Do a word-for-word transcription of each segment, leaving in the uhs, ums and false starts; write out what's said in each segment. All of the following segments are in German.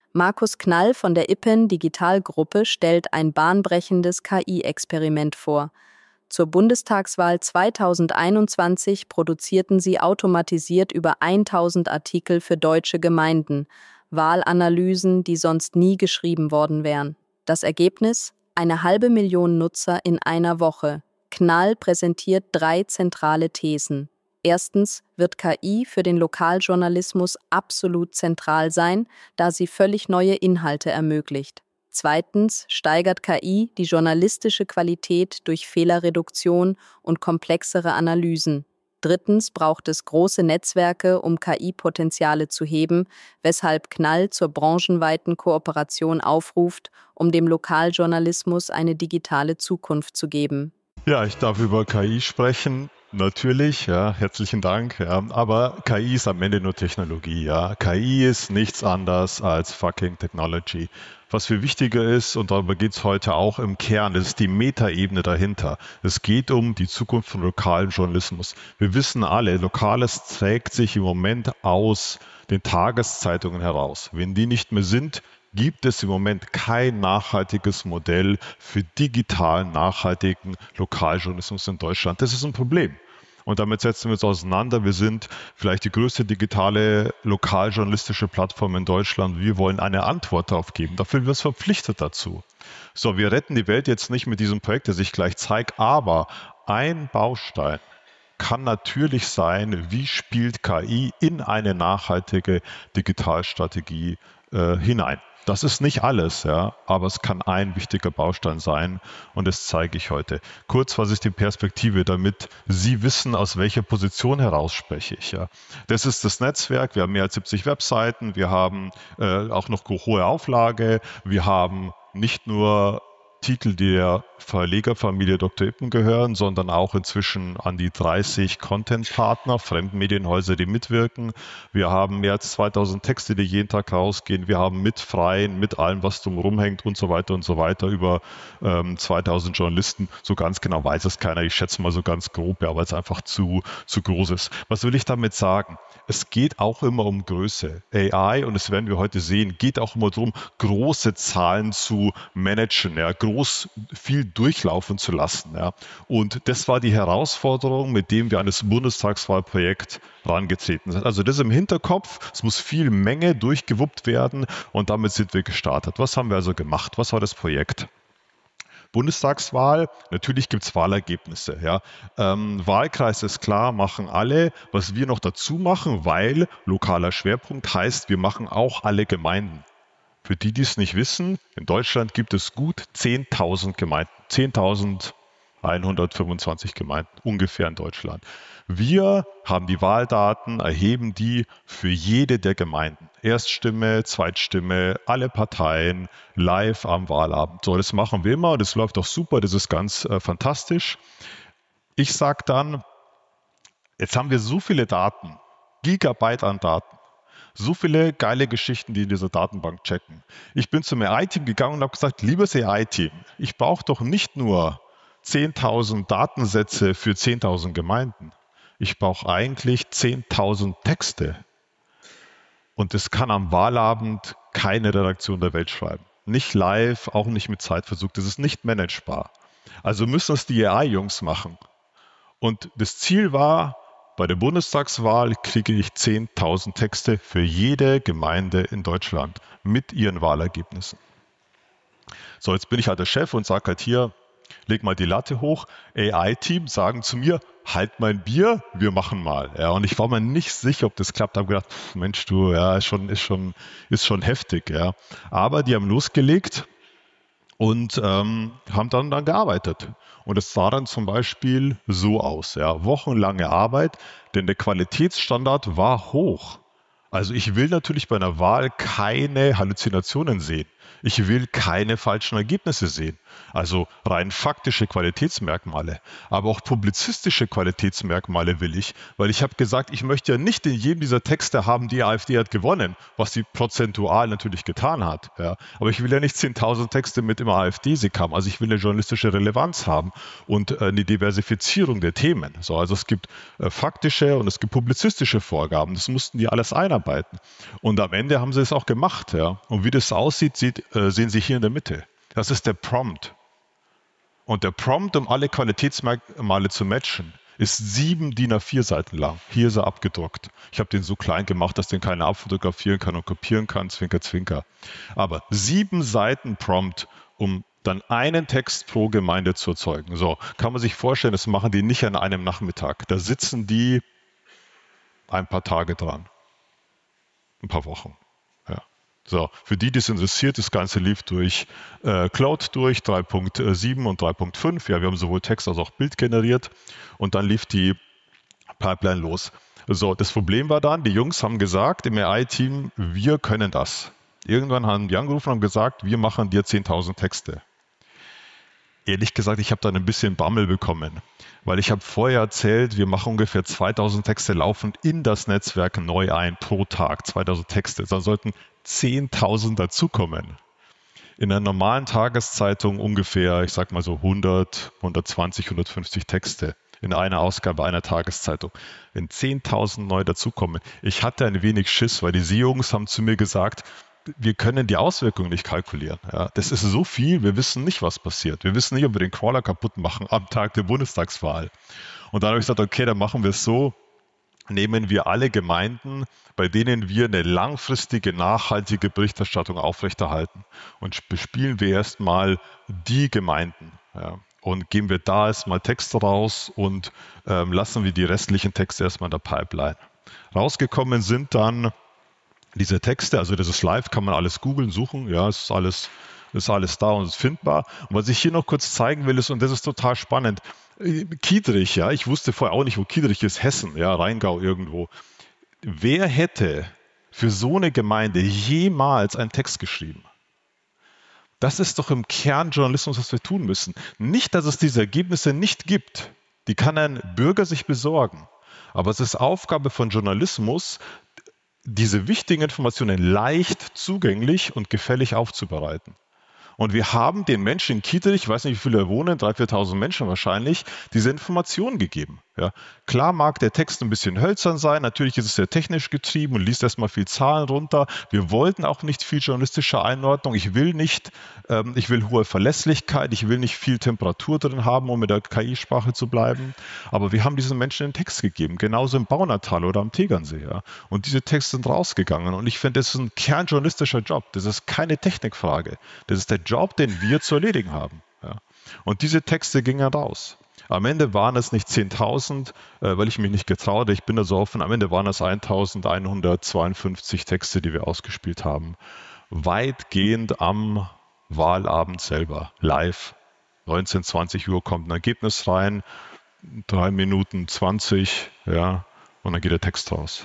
Markus Knall von der Ippen Digitalgruppe stellt ein bahnbrechendes K I-Experiment vor. Zur Bundestagswahl zweitausendeinundzwanzig produzierten sie automatisiert über tausend Artikel für deutsche Gemeinden, Wahlanalysen, die sonst nie geschrieben worden wären. Das Ergebnis? Eine halbe Million Nutzer in einer Woche. Knall präsentiert drei zentrale Thesen. Erstens wird K I für den Lokaljournalismus absolut zentral sein, da sie völlig neue Inhalte ermöglicht. Zweitens steigert K I die journalistische Qualität durch Fehlerreduktion und komplexere Analysen. Drittens braucht es große Netzwerke, um K I-Potenziale zu heben, weshalb Knall zur branchenweiten Kooperation aufruft, um dem Lokaljournalismus eine digitale Zukunft zu geben. Ja, ich darf über K I sprechen. Natürlich, ja, herzlichen Dank. Ja, aber K I ist am Ende nur Technologie. Ja. K I ist nichts anderes als fucking Technology. Was viel wichtiger ist, und darüber geht es heute auch im Kern, das ist die Metaebene dahinter. Es geht um die Zukunft von lokalem Journalismus. Wir wissen alle, Lokales trägt sich im Moment aus den Tageszeitungen heraus. Wenn die nicht mehr sind, gibt es im Moment kein nachhaltiges Modell für digitalen, nachhaltigen Lokaljournalismus in Deutschland. Das ist ein Problem. Und damit setzen wir uns auseinander. Wir sind vielleicht die größte digitale lokaljournalistische Plattform in Deutschland. Wir wollen eine Antwort darauf geben. Dafür sind wir uns verpflichtet dazu. So, wir retten die Welt jetzt nicht mit diesem Projekt, das ich gleich zeige, aber ein Baustein kann natürlich sein, wie spielt K I in eine nachhaltige Digitalstrategie äh, hinein. Das ist nicht alles, ja, aber es kann ein wichtiger Baustein sein und das zeige ich heute. Kurz, was ist die Perspektive, damit Sie wissen, aus welcher Position heraus spreche ich. Ja. Das ist das Netzwerk, wir haben mehr als siebzig Webseiten, wir haben äh, auch noch hohe Auflage, wir haben nicht nur Titel, die der Verlegerfamilie Doktor Ippen gehören, sondern auch inzwischen an die dreißig Content-Partner, Fremdmedienhäuser, die mitwirken. Wir haben mehr als zweitausend Texte, die jeden Tag rausgehen. Wir haben mit Freien, mit allem, was drumherum hängt und so weiter und so weiter, über ähm, zweitausend Journalisten. So ganz genau weiß es keiner. Ich schätze mal so ganz grob, ja, weil es einfach zu, zu groß ist. Was will ich damit sagen? Es geht auch immer um Größe. A I, und das werden wir heute sehen, geht auch immer darum, große Zahlen zu managen, ja, groß viel durchlaufen zu lassen. Ja. Und das war die Herausforderung, mit dem wir an das Bundestagswahlprojekt herangetreten sind. Also das im Hinterkopf, es muss viel Menge durchgewuppt werden und damit sind wir gestartet. Was haben wir also gemacht? Was war das Projekt? Bundestagswahl, natürlich gibt es Wahlergebnisse. Ja. Ähm, Wahlkreis ist klar, machen alle. Was wir noch dazu machen, weil lokaler Schwerpunkt heißt, wir machen auch alle Gemeinden. Für die, die es nicht wissen, in Deutschland gibt es gut zehntausend Gemeinden, zehntausendeinhundertfünfundzwanzig Gemeinden ungefähr in Deutschland. Wir haben die Wahldaten, erheben die für jede der Gemeinden. Erststimme, Zweitstimme, alle Parteien, live am Wahlabend. So, das machen wir immer, das läuft auch super, das ist ganz äh, fantastisch. Ich sage dann, jetzt haben wir so viele Daten, Gigabyte an Daten. So viele geile Geschichten, die in dieser Datenbank checken. Ich bin zum A I-Team gegangen und habe gesagt, liebes A I-Team, ich brauche doch nicht nur zehntausend Datensätze für zehntausend Gemeinden. Ich brauche eigentlich zehntausend Texte. Und das kann am Wahlabend keine Redaktion der Welt schreiben. Nicht live, auch nicht mit Zeitverzug. Das ist nicht managebar. Also müssen es die A I-Jungs machen. Und das Ziel war, bei der Bundestagswahl kriege ich zehntausend Texte für jede Gemeinde in Deutschland mit ihren Wahlergebnissen. So, jetzt bin ich halt der Chef und sage halt hier, leg mal die Latte hoch. A I-Team sagen zu mir, halt mein Bier, wir machen mal. Ja, und ich war mir nicht sicher, ob das klappt. Habe gedacht, pff, Mensch, du, ja, ist schon, ist schon, ist schon heftig. Ja. Aber die haben losgelegt und ähm, haben dann, dann gearbeitet. Und es sah dann zum Beispiel so aus, ja, wochenlange Arbeit, denn der Qualitätsstandard war hoch. Also ich will natürlich bei einer Wahl keine Halluzinationen sehen. Ich will keine falschen Ergebnisse sehen. Also rein faktische Qualitätsmerkmale, aber auch publizistische Qualitätsmerkmale will ich, weil ich habe gesagt, ich möchte ja nicht in jedem dieser Texte haben, die AfD hat gewonnen, was sie prozentual natürlich getan hat. Ja. Aber ich will ja nicht zehntausend Texte mit immer AfD-Sieg haben. Also ich will eine journalistische Relevanz haben und eine Diversifizierung der Themen. So, also es gibt äh, faktische und es gibt publizistische Vorgaben. Das mussten die alles einarbeiten. einarbeiten. Und am Ende haben sie es auch gemacht. Ja. Und wie das aussieht, sieht, äh, sehen Sie hier in der Mitte. Das ist der Prompt. Und der Prompt, um alle Qualitätsmerkmale zu matchen, ist sieben D I N A vier Seiten lang. Hier ist er abgedruckt. Ich habe den so klein gemacht, dass den keiner abfotografieren kann und kopieren kann, zwinker, zwinker. Aber sieben Seiten Prompt, um dann einen Text pro Gemeinde zu erzeugen. So, kann man sich vorstellen, das machen die nicht an einem Nachmittag. Da sitzen die ein paar Tage dran. Ein paar Wochen. Ja. So, für die, die es interessiert, das Ganze lief durch äh, Cloud durch, drei Punkt sieben und drei Punkt fünf. Ja, wir haben sowohl Text als auch Bild generiert und dann lief die Pipeline los. So, das Problem war dann, die Jungs haben gesagt im A I-Team, wir können das. Irgendwann haben die angerufen und gesagt, wir machen dir zehntausend Texte. Ehrlich gesagt, ich habe dann ein bisschen Bammel bekommen, weil ich habe vorher erzählt, wir machen ungefähr zweitausend Texte laufend in das Netzwerk neu ein pro Tag, zweitausend Texte. Da sollten zehntausend dazukommen. In einer normalen Tageszeitung ungefähr, ich sag mal so hundert, hundertzwanzig, hundertfünfzig Texte in einer Ausgabe einer Tageszeitung. Wenn zehntausend neu dazukommen, ich hatte ein wenig Schiss, weil die S E O-Jungs haben zu mir gesagt, wir können die Auswirkungen nicht kalkulieren. Ja, das ist so viel, wir wissen nicht, was passiert. Wir wissen nicht, ob wir den Crawler kaputt machen am Tag der Bundestagswahl. Und dann habe ich gesagt, okay, dann machen wir es so, nehmen wir alle Gemeinden, bei denen wir eine langfristige, nachhaltige Berichterstattung aufrechterhalten und bespielen wir erstmal die Gemeinden. Ja, und geben wir da erstmal Texte raus und ähm, lassen wir die restlichen Texte erstmal in der Pipeline. Rausgekommen sind dann diese Texte, also das ist live, kann man alles googeln, suchen, ja, es ist alles, ist alles da und ist findbar. Und was ich hier noch kurz zeigen will, ist, und das ist total spannend, Kiedrich, ja, ich wusste vorher auch nicht, wo Kiedrich ist, Hessen, ja, Rheingau irgendwo. Wer hätte für so eine Gemeinde jemals einen Text geschrieben? Das ist doch im Kern Journalismus, was wir tun müssen. Nicht, dass es diese Ergebnisse nicht gibt, die kann ein Bürger sich besorgen, aber es ist Aufgabe von Journalismus, diese wichtigen Informationen leicht zugänglich und gefällig aufzubereiten. Und wir haben den Menschen in Kiedrich, ich weiß nicht, wie viele da wohnen, dreitausend, viertausend Menschen wahrscheinlich, diese Informationen gegeben. Ja. Klar mag der Text ein bisschen hölzern sein, natürlich ist es sehr technisch getrieben und liest erstmal viel Zahlen runter. Wir wollten auch nicht viel journalistische Einordnung. Ich will nicht, ähm, ich will hohe Verlässlichkeit, ich will nicht viel Temperatur drin haben, um mit der K I-Sprache zu bleiben. Aber wir haben diesen Menschen den Text gegeben, genauso im Baunatal oder am Tegernsee. Ja. Und diese Texte sind rausgegangen. Und ich finde, das ist ein kernjournalistischer Job. Das ist keine Technikfrage. Das ist der Job, den wir zu erledigen haben. Ja. Und diese Texte gingen raus. Am Ende waren es nicht zehntausend, äh, weil ich mich nicht getraute, ich bin da so offen, am Ende waren es eintausendeinhundertzweiundfünfzig Texte, die wir ausgespielt haben. Weitgehend am Wahlabend selber, live. neunzehn, zwanzig Uhr kommt ein Ergebnis rein, drei Minuten zwanzig, ja, und dann geht der Text raus.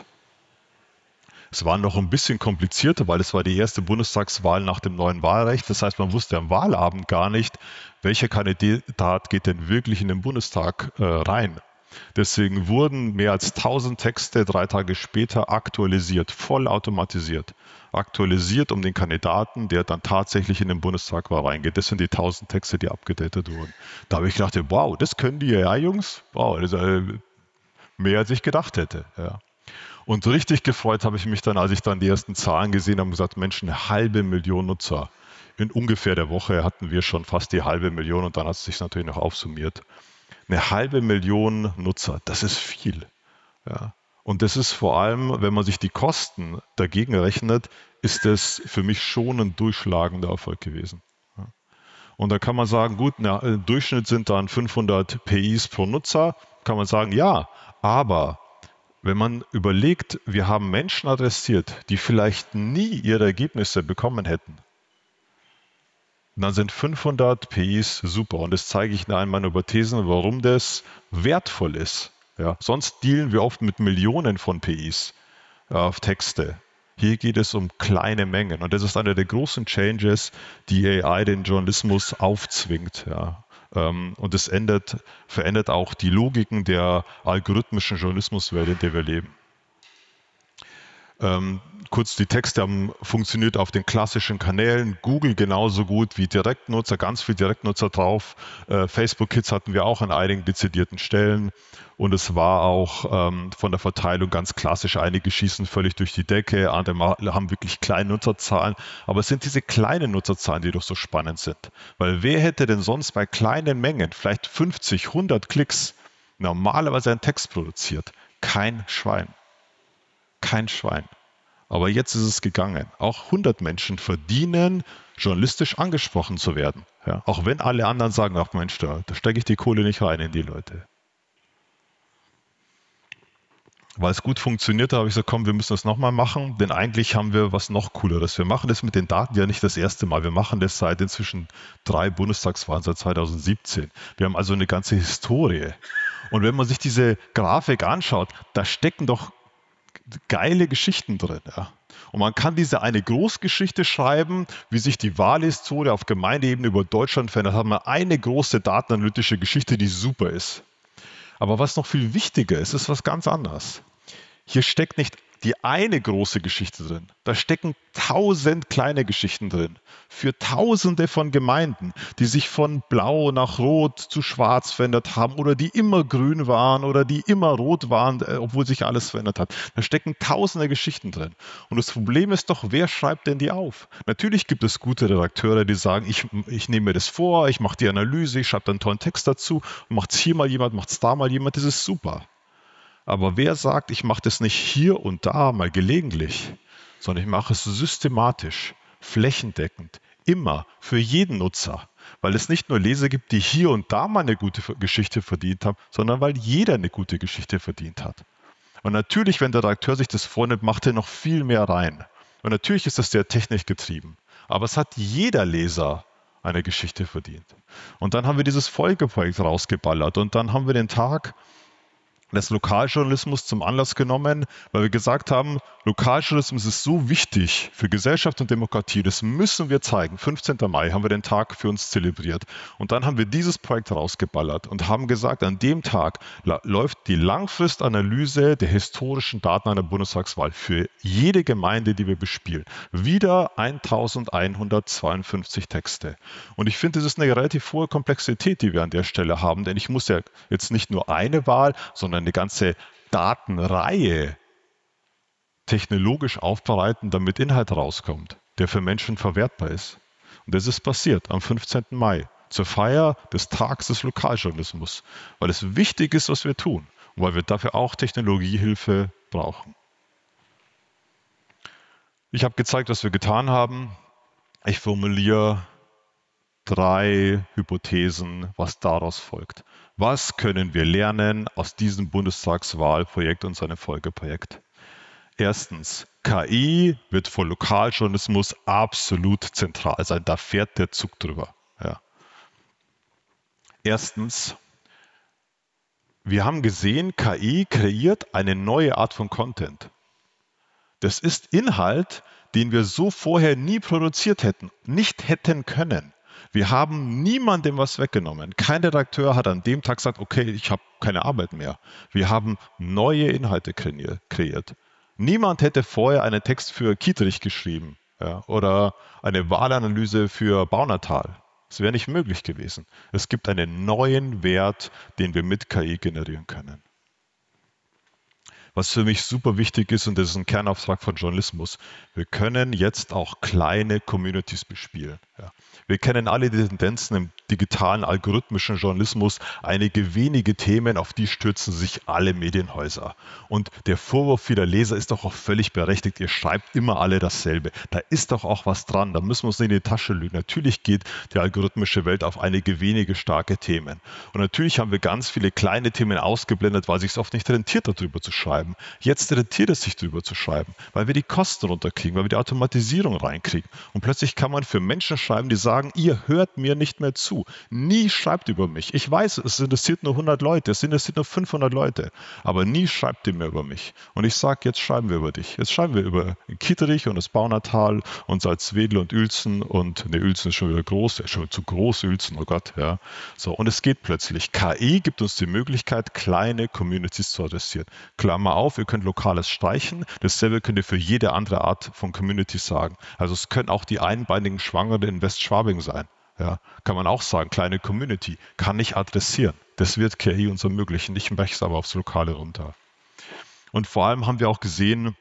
Es war noch ein bisschen komplizierter, weil es war die erste Bundestagswahl nach dem neuen Wahlrecht. Das heißt, man wusste am Wahlabend gar nicht, welcher Kandidat geht denn wirklich in den Bundestag äh, rein. Deswegen wurden mehr als tausend Texte drei Tage später aktualisiert, vollautomatisiert. Aktualisiert, um den Kandidaten, der dann tatsächlich in den Bundestag war, reingeht. Das sind die tausend Texte, die abgedatet wurden. Da habe ich gedacht, wow, das können die ja, Jungs. Wow, das ist äh, mehr als ich gedacht hätte. Ja. Und richtig gefreut habe ich mich dann, als ich dann die ersten Zahlen gesehen habe und gesagt, Mensch, eine halbe Million Nutzer. In ungefähr der Woche hatten wir schon fast die halbe Million und dann hat es sich natürlich noch aufsummiert. Eine halbe Million Nutzer, das ist viel. Ja. Und das ist vor allem, wenn man sich die Kosten dagegen rechnet, ist das für mich schon ein durchschlagender Erfolg gewesen. Ja. Und da kann man sagen, gut, na, im Durchschnitt sind dann fünfhundert P Is pro Nutzer, kann man sagen, ja, aber wenn man überlegt, wir haben Menschen adressiert, die vielleicht nie ihre Ergebnisse bekommen hätten, dann sind fünfhundert P Is super. Und das zeige ich in einem meiner Hypothesen, warum das wertvoll ist. Ja, sonst dealen wir oft mit Millionen von P Is äh, auf Texte. Hier geht es um kleine Mengen. Und das ist einer der großen Changes, die A I den Journalismus aufzwingt. Ja. Und es ändert, verändert auch die Logiken der algorithmischen Journalismuswelt, in der wir leben. Ähm, kurz, die Texte haben funktioniert auf den klassischen Kanälen, Google genauso gut wie Direktnutzer, ganz viel Direktnutzer drauf. Äh, Facebook Kids hatten wir auch an einigen dezidierten Stellen. Und es war auch ähm, von der Verteilung ganz klassisch. Einige schießen völlig durch die Decke, andere haben wirklich kleine Nutzerzahlen. Aber es sind diese kleinen Nutzerzahlen, die doch so spannend sind. Weil wer hätte denn sonst bei kleinen Mengen, vielleicht fünfzig, hundert Klicks, normalerweise einen Text produziert? Kein Schwein. Kein Schwein. Aber jetzt ist es gegangen. Auch hundert Menschen verdienen, journalistisch angesprochen zu werden. Ja, auch wenn alle anderen sagen, ach Mensch, da, da stecke ich die Kohle nicht rein in die Leute. Weil es gut funktioniert, habe ich gesagt, komm, wir müssen das nochmal machen, denn eigentlich haben wir was noch Cooleres. Wir machen das mit den Daten ja nicht das erste Mal. Wir machen das seit inzwischen drei Bundestagswahlen, seit zweitausendsiebzehn. Wir haben also eine ganze Historie. Und wenn man sich diese Grafik anschaut, da stecken doch geile Geschichten drin. Ja. Und man kann diese eine Großgeschichte schreiben, wie sich die Wahlhistorie auf Gemeindeebene über Deutschland verändert. Da haben wir eine große datenanalytische Geschichte, die super ist. Aber was noch viel wichtiger ist, ist was ganz anderes. Hier steckt nicht die eine große Geschichte drin. Da stecken tausend kleine Geschichten drin. Für tausende von Gemeinden, die sich von blau nach rot zu schwarz verändert haben oder die immer grün waren oder die immer rot waren, obwohl sich alles verändert hat. Da stecken tausende Geschichten drin. Und das Problem ist doch, wer schreibt denn die auf? Natürlich gibt es gute Redakteure, die sagen, ich, ich nehme mir das vor, ich mache die Analyse, ich schreibe dann einen tollen Text dazu, macht es hier mal jemand, macht es da mal jemand, das ist super. Aber wer sagt, ich mache das nicht hier und da mal gelegentlich, sondern ich mache es systematisch, flächendeckend, immer, für jeden Nutzer. Weil es nicht nur Leser gibt, die hier und da mal eine gute Geschichte verdient haben, sondern weil jeder eine gute Geschichte verdient hat. Und natürlich, wenn der Redakteur sich das vornimmt, macht er noch viel mehr rein. Und natürlich ist das sehr technisch getrieben. Aber es hat jeder Leser eine Geschichte verdient. Und dann haben wir dieses Folgeprojekt rausgeballert und dann haben wir den Tag des Lokaljournalismus zum Anlass genommen, weil wir gesagt haben, Lokaljournalismus ist so wichtig für Gesellschaft und Demokratie, das müssen wir zeigen. fünfzehnten Mai haben wir den Tag für uns zelebriert. Und dann haben wir dieses Projekt rausgeballert und haben gesagt, an dem Tag läuft die Langfristanalyse der historischen Daten einer Bundestagswahl für jede Gemeinde, die wir bespielen. Wieder eintausendeinhundertzweiundfünfzig Texte. Und ich finde, das ist eine relativ hohe Komplexität, die wir an der Stelle haben, denn ich muss ja jetzt nicht nur eine Wahl, sondern eine ganze Datenreihe technologisch aufbereiten, damit Inhalt rauskommt, der für Menschen verwertbar ist. Und das ist passiert am fünfzehnten Mai, zur Feier des Tages des Lokaljournalismus, weil es wichtig ist, was wir tun und weil wir dafür auch Technologiehilfe brauchen. Ich habe gezeigt, was wir getan haben. Ich formuliere drei Hypothesen, was daraus folgt. Was können wir lernen aus diesem Bundestagswahlprojekt und seinem Folgeprojekt? Erstens, K I wird für Lokaljournalismus absolut zentral sein. Da fährt der Zug drüber. Ja. Erstens, wir haben gesehen, K I kreiert eine neue Art von Content. Das ist Inhalt, den wir so vorher nie produziert hätten, nicht hätten können. Wir haben niemandem was weggenommen. Kein Redakteur hat an dem Tag gesagt, okay, ich habe keine Arbeit mehr. Wir haben neue Inhalte kreiert. Niemand hätte vorher einen Text für Kietrich geschrieben, ja, oder eine Wahlanalyse für Baunatal. Das wäre nicht möglich gewesen. Es gibt einen neuen Wert, den wir mit K I generieren können. Was für mich super wichtig ist, und das ist ein Kernauftrag von Journalismus, wir können jetzt auch kleine Communities bespielen. Ja. Wir kennen alle die Tendenzen im digitalen, algorithmischen Journalismus. Einige wenige Themen, auf die stürzen sich alle Medienhäuser. Und der Vorwurf vieler Leser ist doch auch völlig berechtigt. Ihr schreibt immer alle dasselbe. Da ist doch auch was dran. Da müssen wir uns nicht in die Tasche lügen. Natürlich geht die algorithmische Welt auf einige wenige starke Themen. Und natürlich haben wir ganz viele kleine Themen ausgeblendet, weil es sich oft nicht rentiert, darüber zu schreiben. Jetzt rentiert es sich, darüber zu schreiben, weil wir die Kosten runterkriegen, weil wir die Automatisierung reinkriegen. Und plötzlich kann man für Menschen schreiben, die sagen, ihr hört mir nicht mehr zu. Nie schreibt über mich. Ich weiß, es interessiert nur hundert Leute, es interessiert nur fünfhundert Leute, aber nie schreibt ihr mehr über mich. Und ich sage, jetzt schreiben wir über dich. Jetzt schreiben wir über Kitterich und das Baunatal und Salzwedel und Uelzen und, ne, Uelzen ist schon wieder groß, ist schon zu groß, Uelzen, oh Gott, ja. So, und es geht plötzlich. K I gibt uns die Möglichkeit, kleine Communities zu adressieren. Klammer auf, ihr könnt Lokales streichen, dasselbe könnt ihr für jede andere Art von Communities sagen. Also es können auch die einbeinigen Schwangeren in Westschwabing sein. Ja, kann man auch sagen, kleine Community, kann ich adressieren. Das wird K I uns ermöglichen. Ich möchte es aber aufs Lokale runter. Und vor allem haben wir auch gesehen,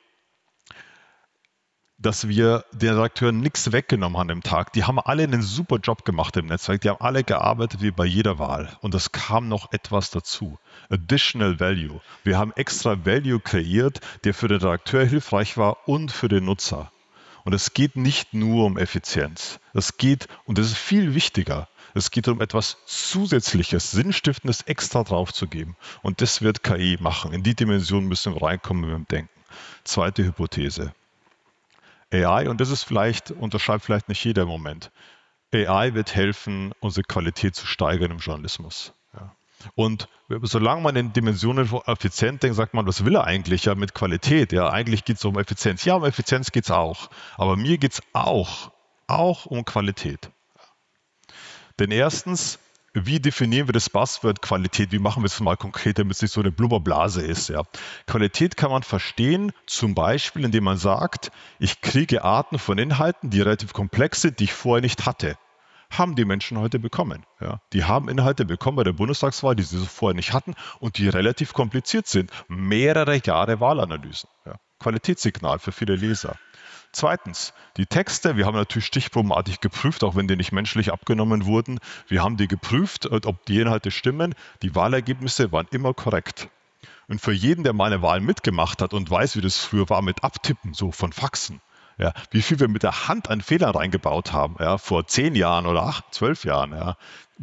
dass wir den Redakteuren nichts weggenommen haben im Tag. Die haben alle einen super Job gemacht im Netzwerk. Die haben alle gearbeitet wie bei jeder Wahl. Und es kam noch etwas dazu. Additional Value. Wir haben extra Value kreiert, der für den Redakteur hilfreich war und für den Nutzer. Und es geht nicht nur um Effizienz. Es geht, und das ist viel wichtiger, es geht um etwas Zusätzliches, Sinnstiftendes extra draufzugeben. Und das wird K I machen. In die Dimension müssen wir reinkommen mit dem Denken. Zweite Hypothese. A I, und das ist vielleicht, unterschreibt vielleicht nicht jeder im Moment, A I wird helfen, unsere Qualität zu steigern im Journalismus. Ja. Und solange man in Dimensionen von Effizienz denkt, sagt man, was will er eigentlich ja mit Qualität? Ja, eigentlich geht es um Effizienz. Ja, um Effizienz geht es auch. Aber mir geht es auch, auch um Qualität. Denn erstens, wie definieren wir das Buzzword Qualität? Wie machen wir es mal konkret, damit es nicht so eine Blubberblase ist? Ja? Qualität kann man verstehen, zum Beispiel, indem man sagt, ich kriege Arten von Inhalten, die relativ komplex sind, die ich vorher nicht hatte. Haben die Menschen heute bekommen. Ja? Die haben Inhalte bekommen bei der Bundestagswahl, die sie so vorher nicht hatten und die relativ kompliziert sind. Mehrere Jahre Wahlanalysen. Ja? Qualitätssignal für viele Leser. Zweitens, die Texte, wir haben natürlich stichprobenartig geprüft, auch wenn die nicht menschlich abgenommen wurden. Wir haben die geprüft, ob die Inhalte stimmen. Die Wahlergebnisse waren immer korrekt. Und für jeden, der mal eine Wahl mitgemacht hat und weiß, wie das früher war mit Abtippen, so von Faxen, ja, wie viel wir mit der Hand an Fehlern reingebaut haben, ja, vor zehn Jahren oder acht, zwölf Jahren, ja,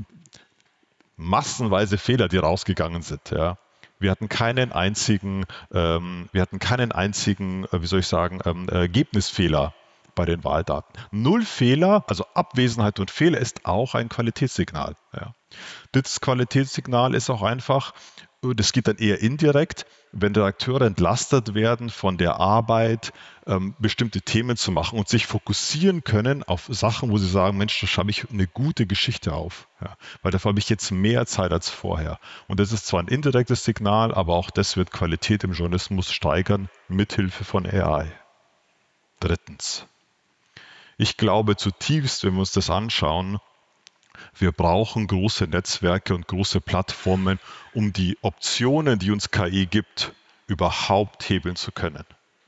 massenweise Fehler, die rausgegangen sind, ja. Wir hatten keinen einzigen, ähm, wir hatten keinen einzigen, äh, wie soll ich sagen, ähm, Ergebnisfehler bei den Wahldaten. Null Fehler, also Abwesenheit und Fehler ist auch ein Qualitätssignal. Ja. Das Qualitätssignal ist auch einfach, das geht dann eher indirekt, wenn Redakteure entlastet werden von der Arbeit, ähm, bestimmte Themen zu machen und sich fokussieren können auf Sachen, wo sie sagen, Mensch, da schreibe ich eine gute Geschichte auf. Ja, weil dafür habe ich jetzt mehr Zeit als vorher. Und das ist zwar ein indirektes Signal, aber auch das wird Qualität im Journalismus steigern, mithilfe von A I. Drittens. Ich glaube zutiefst, wenn wir uns das anschauen, wir brauchen große Netzwerke und große Plattformen, um die Optionen, die uns K I gibt, überhaupt hebeln zu können.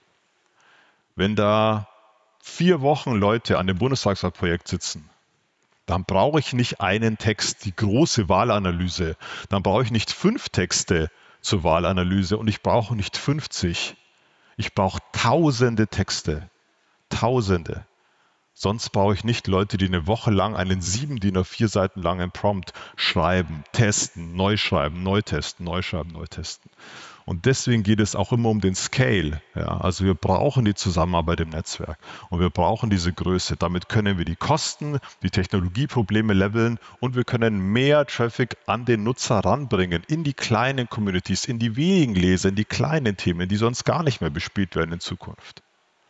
Wenn da vier Wochen Leute an dem Bundestagswahlprojekt sitzen, dann brauche ich nicht einen Text, die große Wahlanalyse. Dann brauche ich nicht fünf Texte zur Wahlanalyse und ich brauche nicht fünfzig. Ich brauche tausende Texte. Tausende. Sonst brauche ich nicht Leute, die eine Woche lang einen sieben D I N A vier Seiten langen Prompt schreiben, testen, neu schreiben, neu testen, neu schreiben, neu testen. Und deswegen geht es auch immer um den Scale. Ja, also wir brauchen die Zusammenarbeit im Netzwerk und wir brauchen diese Größe. Damit können wir die Kosten, die Technologieprobleme leveln und wir können mehr Traffic an den Nutzer ranbringen, in die kleinen Communities, in die wenigen Leser, in die kleinen Themen, die sonst gar nicht mehr bespielt werden in Zukunft.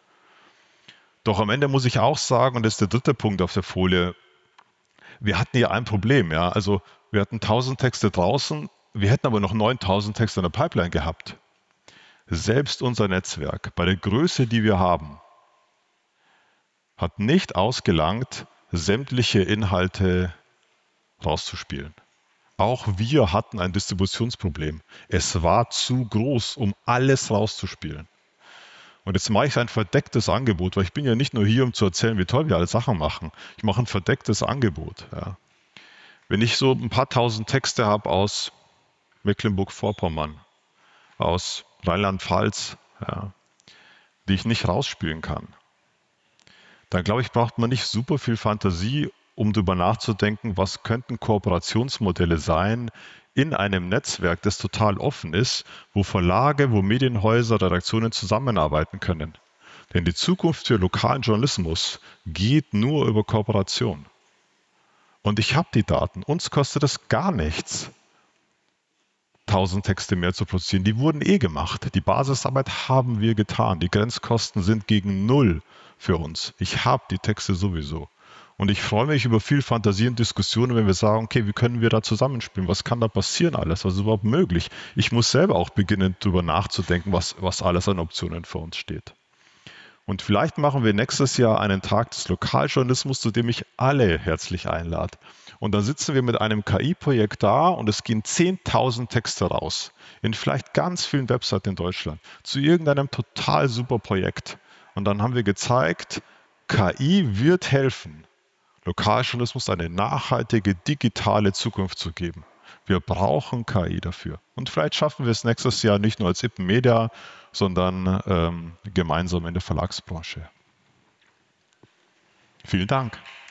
Doch am Ende muss ich auch sagen, und das ist der dritte Punkt auf der Folie, wir hatten hier ein Problem. Ja? Also wir hatten tausend Texte draußen, wir hätten aber noch neuntausend Texte in der Pipeline gehabt. Selbst unser Netzwerk, bei der Größe, die wir haben, hat nicht ausgelangt, sämtliche Inhalte rauszuspielen. Auch wir hatten ein Distributionsproblem. Es war zu groß, um alles rauszuspielen. Und jetzt mache ich ein verdecktes Angebot, weil ich bin ja nicht nur hier, um zu erzählen, wie toll wir alle Sachen machen. Ich mache ein verdecktes Angebot. Ja. Wenn ich so ein paar tausend Texte habe aus Mecklenburg-Vorpommern, aus Rheinland-Pfalz, ja, die ich nicht rausspielen kann, dann glaube ich, braucht man nicht super viel Fantasie, um darüber nachzudenken, was könnten Kooperationsmodelle sein, in einem Netzwerk, das total offen ist, wo Verlage, wo Medienhäuser, Redaktionen zusammenarbeiten können. Denn die Zukunft für lokalen Journalismus geht nur über Kooperation. Und ich habe die Daten. Uns kostet es gar nichts, tausend Texte mehr zu produzieren. Die wurden eh gemacht. Die Basisarbeit haben wir getan. Die Grenzkosten sind gegen Null für uns. Ich habe die Texte sowieso. Und ich freue mich über viel Fantasie und Diskussionen, wenn wir sagen, okay, wie können wir da zusammenspielen? Was kann da passieren alles? Was ist überhaupt möglich? Ich muss selber auch beginnen, darüber nachzudenken, was, was alles an Optionen vor uns steht. Und vielleicht machen wir nächstes Jahr einen Tag des Lokaljournalismus, zu dem ich alle herzlich einlade. Und dann sitzen wir mit einem K I-Projekt da und es gehen zehntausend Texte raus. In vielleicht ganz vielen Websites in Deutschland. Zu irgendeinem total super Projekt. Und dann haben wir gezeigt, K I wird helfen, Lokaljournalismus eine nachhaltige digitale Zukunft zu geben. Wir brauchen K I dafür. Und vielleicht schaffen wir es nächstes Jahr nicht nur als Ippen Media, sondern ähm, gemeinsam in der Verlagsbranche. Vielen Dank.